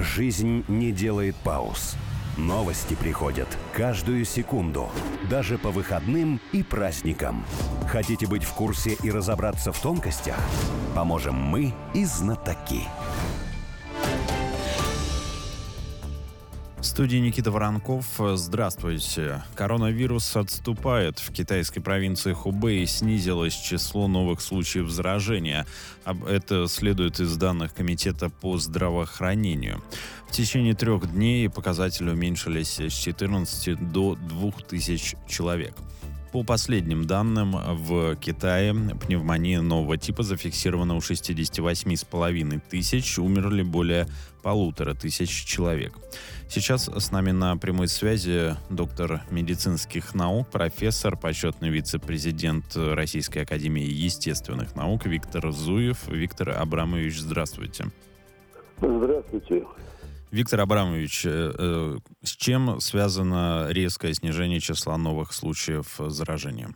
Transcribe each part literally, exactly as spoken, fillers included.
Жизнь не делает пауз. Новости приходят каждую секунду, даже по выходным и праздникам. Хотите быть в курсе и разобраться в тонкостях? Поможем мы и знатоки. В студии Никита Воронков. Здравствуйте. Коронавирус отступает. В китайской провинции Хубэй снизилось число новых случаев заражения. Это следует из данных Комитета по здравоохранению. В течение трех дней показатели уменьшились с четырнадцати до двух тысяч человек. По последним данным, в Китае пневмония нового типа зафиксирована у шестидесяти восьми с половиной тысяч, умерли более полутора тысяч человек. Сейчас с нами на прямой связи доктор медицинских наук, профессор, почетный вице-президент Российской академии естественных наук Виктор Зуев. Виктор Абрамович, здравствуйте. Здравствуйте. Виктор Абрамович, э, с чем связано резкое снижение числа новых случаев заражения?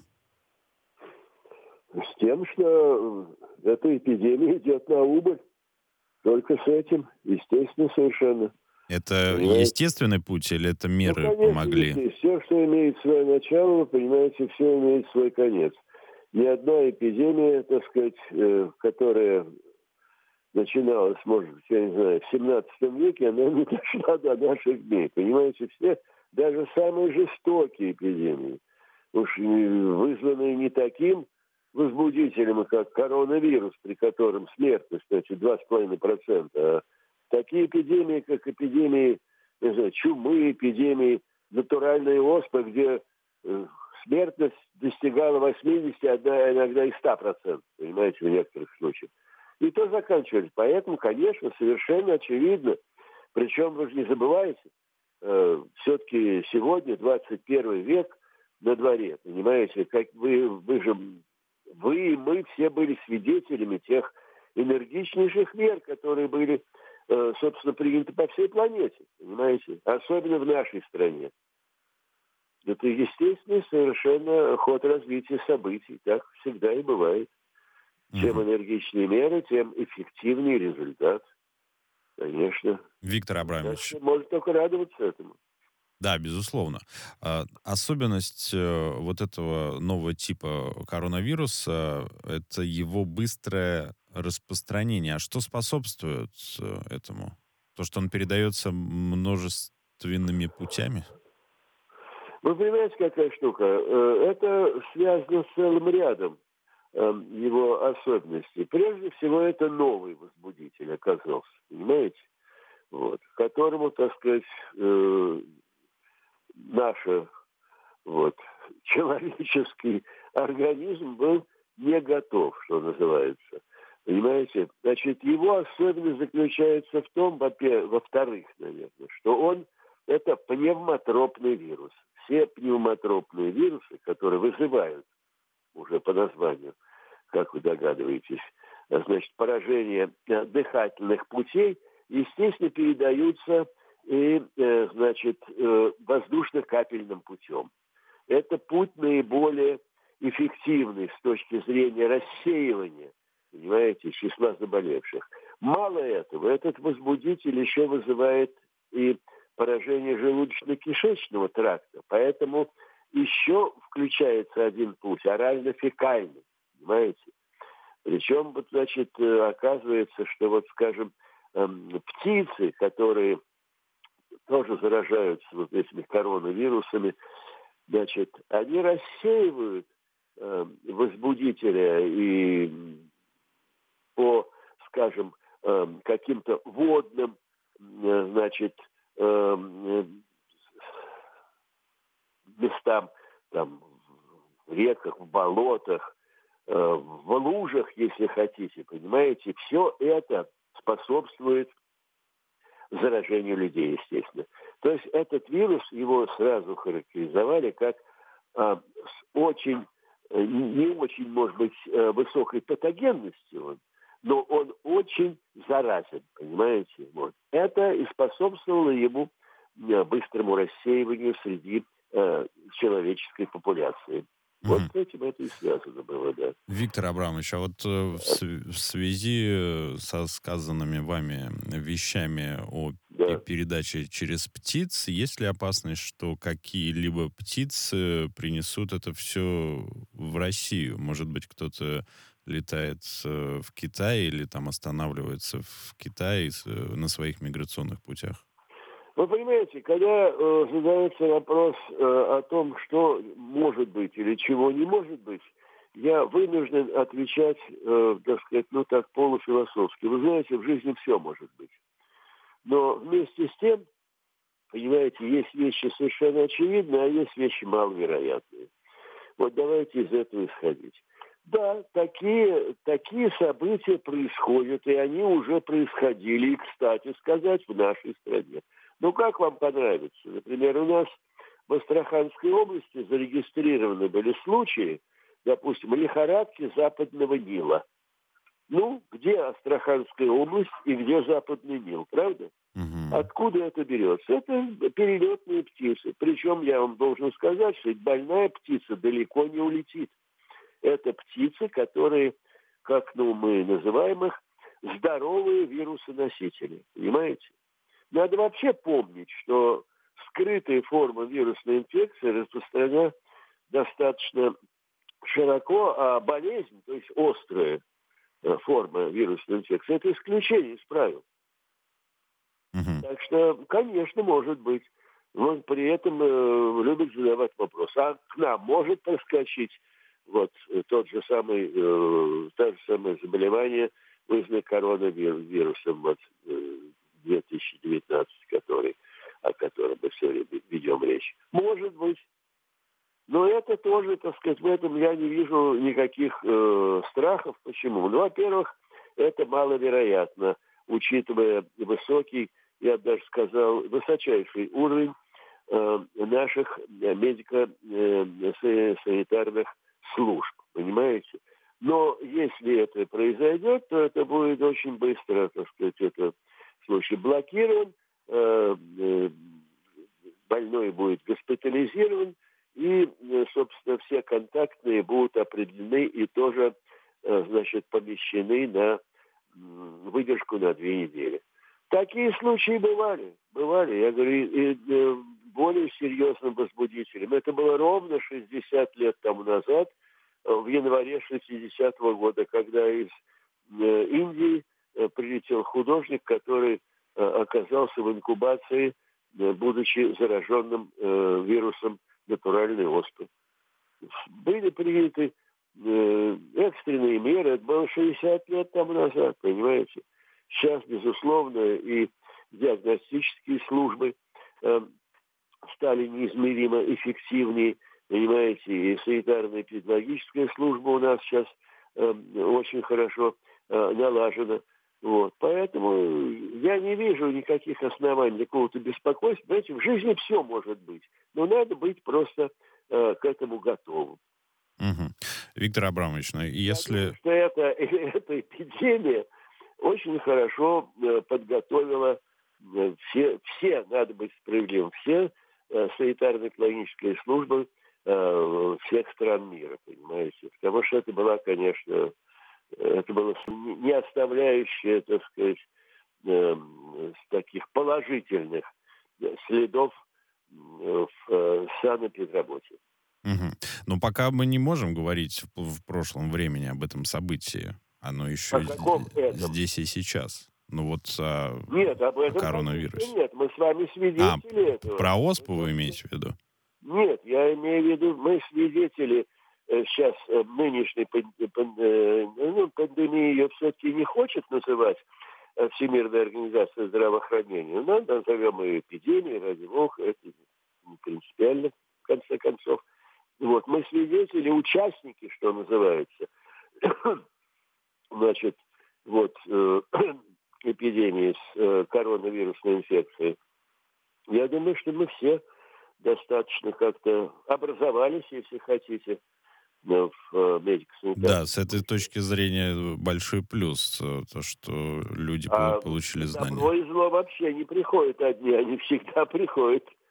С тем, что эта эпидемия идет на убыль. Только с этим, естественно, совершенно. Это Понимаете? Естественный путь или это меры ну, конечно, помогли? Все, что имеет свое начало, вы понимаете, все имеет свой конец. Ни одна эпидемия, так сказать, э, которая начиналась, может быть, я не знаю, в семнадцатом веке, она не дошла до наших дней. Понимаете, все, даже самые жестокие эпидемии, уж вызванные не таким возбудителем, как коронавирус, при котором смертность, значит, два с половиной процента, а такие эпидемии, как эпидемии, не знаю, чумы, эпидемии натуральной оспы, где э, смертность достигала восьмидесяти, а иногда и ста процентов, понимаете, в некоторых случаях. И то заканчивались. Поэтому, конечно, совершенно очевидно, причем вы же не забывайте, э, все-таки сегодня двадцать первый век на дворе, понимаете, как вы, вы же, вы и мы все были свидетелями тех энергичнейших мер, которые были, э, собственно, приняты по всей планете, понимаете, особенно в нашей стране. Это естественный совершенно ход развития событий, так всегда и бывает. Чем энергичнее меры, тем эффективнее результат. Конечно. Виктор Абрамович. Можно только радоваться этому. Да, безусловно. Особенность вот этого нового типа коронавируса – это его быстрое распространение. А что способствует этому? То, что он передается множественными путями? Вы понимаете, какая штука? Это связано с целым рядом его особенностей. Прежде всего, это новый возбудитель оказался, понимаете? Вот, к которому, так сказать, э, наш вот, человеческий организм был не готов, что называется. Понимаете? Значит, его особенность заключается в том, во-вторых, наверное, что он это пневмотропный вирус. Все пневмотропные вирусы, которые вызывают уже по названию, как вы догадываетесь, значит, поражение дыхательных путей, естественно, передаются и, значит, воздушно-капельным путем. Это путь наиболее эффективный с точки зрения рассеивания, понимаете, числа заболевших. Мало этого, этот возбудитель еще вызывает и поражение желудочно-кишечного тракта, поэтому еще включается один путь, орально-фекальный, понимаете? Причем, вот, значит, оказывается, что, вот, скажем, птицы, которые тоже заражаются вот этими коронавирусами, значит, они рассеивают э, возбудителя и по, скажем, э, каким-то водным, э, значит, э, местам, там, в реках, в болотах, э, в лужах, если хотите, понимаете, все это способствует заражению людей, естественно. То есть этот вирус, его сразу характеризовали как э, с очень, э, не очень, может быть, э, высокой патогенностью, но он очень заразен, понимаете. Вот. Это и способствовало ему э, быстрому рассеиванию среди э, человеческой популяции. Вот Мгм. с этим это и связано было, да. Виктор Абрамович, а вот э, в, св- в связи со сказанными вами вещами о и передачи через птиц. Есть ли опасность, что какие-либо птицы принесут это все в Россию? Может быть, кто-то летает э, в Китай или там останавливается в Китае с- э, на своих миграционных путях? Вы понимаете, когда э, задается вопрос э, о том, что может быть или чего не может быть, я вынужден отвечать, э, так сказать, ну так полуфилософски. Вы знаете, в жизни все может быть. Но вместе с тем, понимаете, есть вещи совершенно очевидные, а есть вещи маловероятные. Вот давайте из этого исходить. Да, такие, такие события происходят, и они уже происходили, и, кстати сказать, в нашей стране. Ну, как вам понравится? Например, у нас в Астраханской области зарегистрированы были случаи, допустим, лихорадки Западного Нила. Ну, где Астраханская область и где Западный Нил, правда? Мгм. Откуда это берется? Это перелетные птицы. Причем я вам должен сказать, что больная птица далеко не улетит. Это птицы, которые, как ну, мы называем их, здоровые вирусоносители. Понимаете? Надо вообще помнить, что скрытая форма вирусной инфекции распространена достаточно широко, а болезнь, то есть острая э, форма вирусной инфекции, это исключение из правил. Мгм. Так что, конечно, может быть. Но при этом э, любят задавать вопрос. А к нам может проскочить вот э, тот же самый, э, то же самое заболевание, вызванное коронавирусом вот, э, две тысячи девятнадцатый, который, о котором мы все время ведем речь. Может быть. Но это тоже, так сказать, в этом я не вижу никаких э, страхов. Почему? Ну, во-первых, это маловероятно, учитывая высокий, я бы даже сказал, высочайший уровень э, наших э, медико-санитарных служб, понимаете? Но если это произойдет, то это будет очень быстро, так сказать, это случай блокирован, э, э, больной будет госпитализирован, и, э, собственно, все контактные будут определены и тоже, э, значит, помещены на м, выдержку на две недели. Такие случаи бывали, бывали, я говорю, и, и, э, более серьезным возбудителем. Это было ровно шестьдесят лет тому назад, э, в январе шестидесятого года, когда из э, Индии э, прилетел художник, который э, оказался в инкубации, э, будучи зараженным э, вирусом натуральной оспы. Были приняты э, экстренные меры, это было шестьдесят лет тому назад, понимаете. Сейчас, безусловно, и диагностические службы э, стали неизмеримо эффективнее, понимаете, и санитарно-эпидемиологическая служба у нас сейчас э, очень хорошо э, налажена. Вот. Поэтому я не вижу никаких оснований для какого-то беспокойства. Знаете, в жизни все может быть, но надо быть просто э, к этому готовым. Мгм. Виктор Абрамович, ну, Я если... думаю, что эта, эта эпидемия очень хорошо э, подготовила э, все, все, надо быть справедливым, все э, санитарно-экологические службы э, всех стран мира, понимаете. Потому что это была, конечно, это было не оставляющее, так сказать, э, с таких положительных э, следов э, в э, санэпидработе. Мгм. Но пока мы не можем говорить в, в прошлом времени об этом событии. Оно еще О каком этом? здесь и сейчас. Ну вот о, Нет, об о этом, конечно, коронавирусе. нет. Мы с вами А, свидетели этого. про оспу Это- вы имеете в виду? Нет, я имею в виду, мы свидетели э, сейчас э, нынешней пан- пан- э, ну, пандемии, ее все-таки не хочет называть э, Всемирная организация здравоохранения. Ну, назовем ее эпидемией, ради бога, это не принципиально, в конце концов. Вот, мы свидетели, участники, что называется, значит, вот, э, эпидемии с э, коронавирусной инфекцией. Я думаю, что мы все достаточно как-то образовались, если хотите, э, в э, медико-санитарной Да, с этой службе. точки зрения большой плюс, э, то, что люди по- А получили знания. добро и зло вообще не приходят одни, они всегда приходят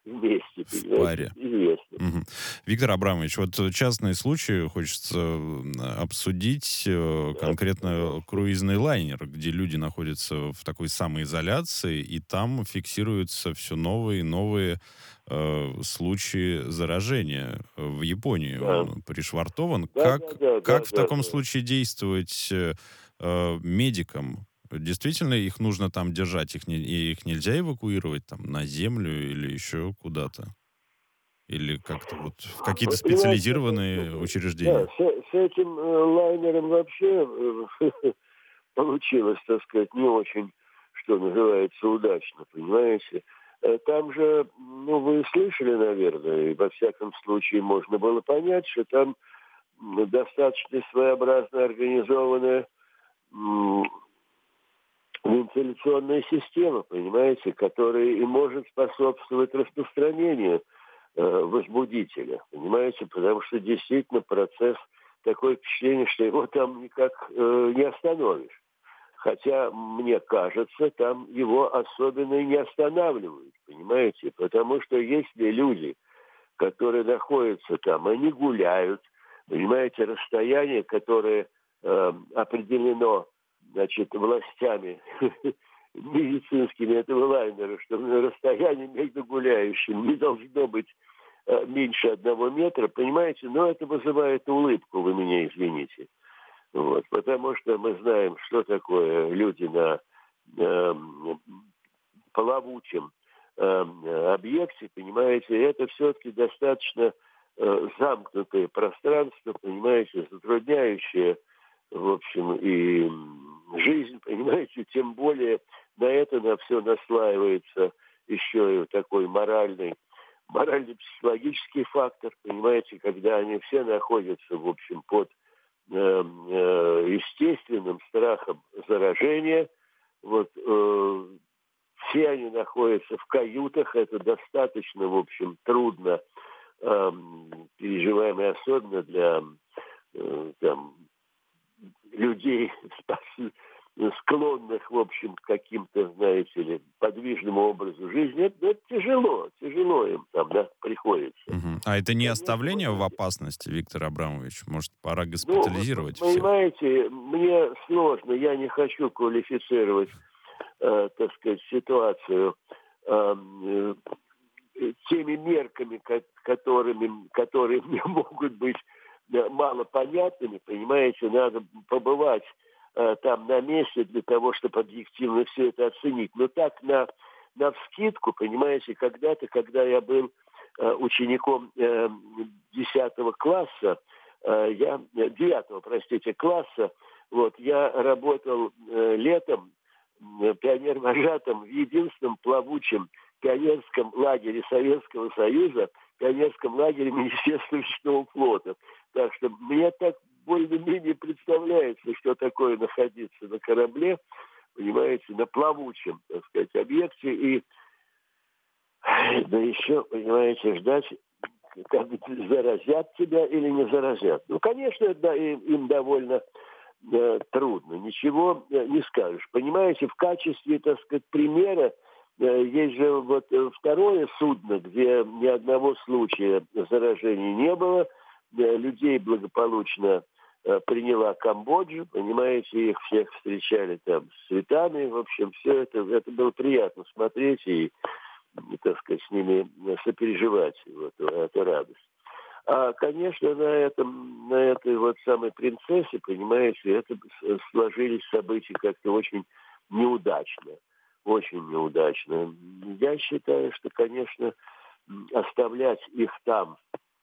вместе, В понимаете, паре. известно. Мгм. Виктор Абрамович, вот частный случай хочется м, обсудить, э, Да, конкретно пожалуйста. круизный лайнер, где люди находятся в такой самоизоляции, и там фиксируются все новые и новые э, случаи заражения. В Японии Да. он пришвартован. Да, да, Как, да, да, как в да, таком да. случае действовать э, э, медикам? Действительно, их нужно там держать, их, не- и их нельзя эвакуировать там на землю или еще куда-то? Или как-то вот в какие-то Вы понимаете, это, специализированные да, учреждения? с, с этим э, лайнером вообще э, получилось, так сказать, не очень, что называется, удачно, понимаете. Э, Там же, ну, вы слышали, наверное, и во всяком случае можно было понять, что там м, достаточно своеобразно организованная м, вентиляционная система, понимаете, которая и может способствовать распространению э, возбудителя, понимаете, потому что действительно процесс, такое впечатление, что его там никак э, не остановишь. Хотя, мне кажется, там его особенно и не останавливают, понимаете, потому что если люди, которые находятся там, они гуляют, понимаете, расстояние, которое э, определено, значит, властями медицинскими этого лайнера, что расстояние между гуляющими не должно быть э, меньше одного метра, понимаете, но это вызывает улыбку, вы меня извините. Вот, потому что мы знаем, что такое люди на э, плавучем э, объекте, понимаете, это все-таки достаточно э, замкнутое пространство, понимаете, затрудняющее, в общем, и жизнь, понимаете, тем более на это на все наслаивается еще и такой моральный, морально-психологический фактор, понимаете, когда они все находятся, в общем, под э, э, естественным страхом заражения, вот, э, все они находятся в каютах, это достаточно, в общем, трудно э, переживаемо, особенно для э, там, людей, склонных, в общем, к каким-то, знаете ли, подвижному образу жизни. Это, это тяжело, тяжело им там, да, приходится. Мгм. А это не Конечно, оставление в вот, опасности, Виктор Абрамович? Может, пора ну, вы госпитализировать всех? понимаете, мне сложно, я не хочу квалифицировать, э, так сказать, ситуацию э, э, теми мерками, ко- которыми, которые мне могут быть э, мало понятными, понимаете, надо побывать э, там на месте для того, чтобы объективно все это оценить. Но так на, на вскидку, понимаете, когда-то, когда я был э, учеником э, десятого класса, э, я девятого, простите, класса, вот, я работал э, летом э, пионер-вожатым в единственном плавучем пионерском лагере Советского Союза, пионерском лагере Министерства речного флота. Так что мне так более-менее представляется, что такое находиться на корабле, понимаете, на плавучем, так сказать, объекте. И да еще, понимаете, ждать, как заразят тебя или не заразят. Ну, конечно, да, им, им довольно э, трудно. Ничего э, не скажешь. Понимаете, в качестве, так сказать, примера э, есть же вот э, второе судно, где ни одного случая заражения не было. Э, людей благополучно э, приняла Камбоджа. Понимаете, их всех встречали там с цветами. В общем, все это, это было приятно смотреть и, так сказать, с ними сопереживать. Вот, это радость. А, конечно, на этом, на этой вот самой принцессе, понимаете, это сложились события как-то очень неудачно. Очень неудачно. Я считаю, что, конечно, оставлять их там,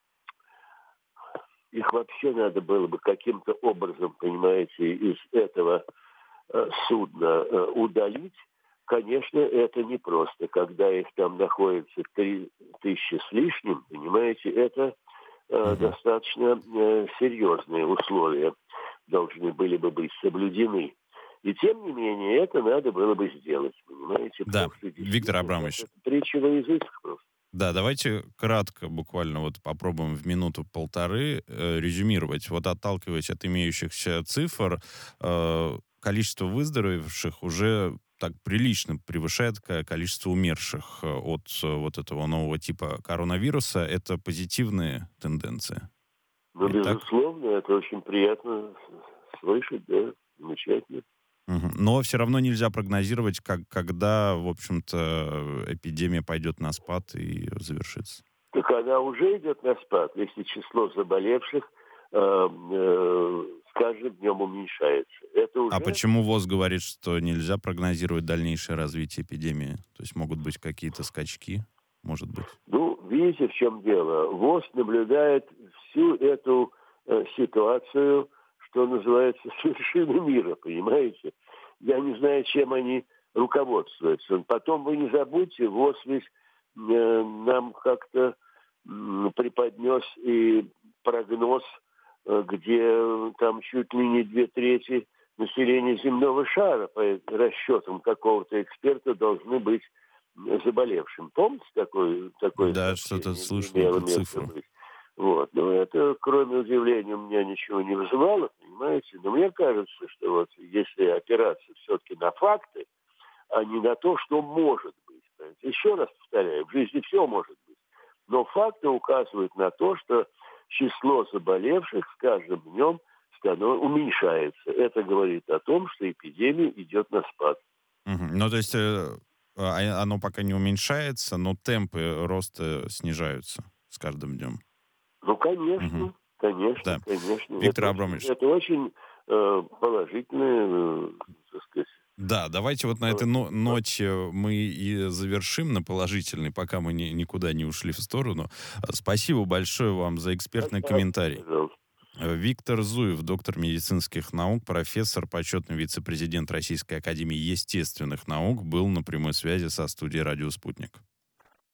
их вообще надо было бы каким-то образом, понимаете, из этого э, судна э, удалить. Конечно, это непросто. Когда их там находится три тысячи с лишним, понимаете, это э, Мгм. достаточно э, серьезные условия должны были бы быть соблюдены. И тем не менее, это надо было бы сделать, понимаете, Да, потому что Виктор действительно Абрамович, это притча во языцах просто. да, давайте кратко, буквально вот попробуем в минуту-полторы э, резюмировать. Вот отталкиваясь от имеющихся цифр, э, количество выздоровевших уже так прилично превышает количество умерших от вот этого нового типа коронавируса. Это позитивные тенденции? Ну, Ведь безусловно, так? Это очень приятно слышать, да, замечательно. Угу. Но все равно нельзя прогнозировать, как, когда, в общем-то, эпидемия пойдет на спад и завершится. Так она уже идет на спад, если число заболевших э, э, с каждым днем уменьшается. Это уже... А почему ВОЗ говорит, что нельзя прогнозировать дальнейшее развитие эпидемии? То есть могут быть какие-то скачки, может быть? Ну, видите, в чем дело. ВОЗ наблюдает всю эту э, ситуацию, что называется, с вершины мира, понимаете? Я не знаю, чем они руководствуются. Потом вы не забудьте, ВОЗ ведь э, нам как-то э, преподнес и прогноз, э, где там чуть ли не две трети населения земного шара, по расчетам какого-то эксперта, должны быть заболевшим. Помните такой, такой Да, что-то слышал эту цифру. Быть? Вот. Но это, кроме удивления, у меня ничего не вызывало, понимаете? Но мне кажется, что вот если опираться все-таки на факты, а не на то, что может быть. Понимаете? Еще раз повторяю, в жизни все может быть. Но факты указывают на то, что число заболевших с каждым днем станов... уменьшается. Это говорит о том, что эпидемия идет на спад. Угу. Ну, то есть э, оно пока не уменьшается, но темпы роста снижаются с каждым днем. Ну, конечно, угу. конечно, да. конечно. Виктор это, Абрамович. Это очень э, положительное, э, так сказать. Да, давайте вот на этой но- ноте мы и завершим на положительной, пока мы не, никуда не ушли в сторону. Спасибо большое вам за экспертный Да, комментарий. пожалуйста. Виктор Зуев, доктор медицинских наук, профессор, почетный вице-президент Российской академии естественных наук, был на прямой связи со студией «Радио Спутник».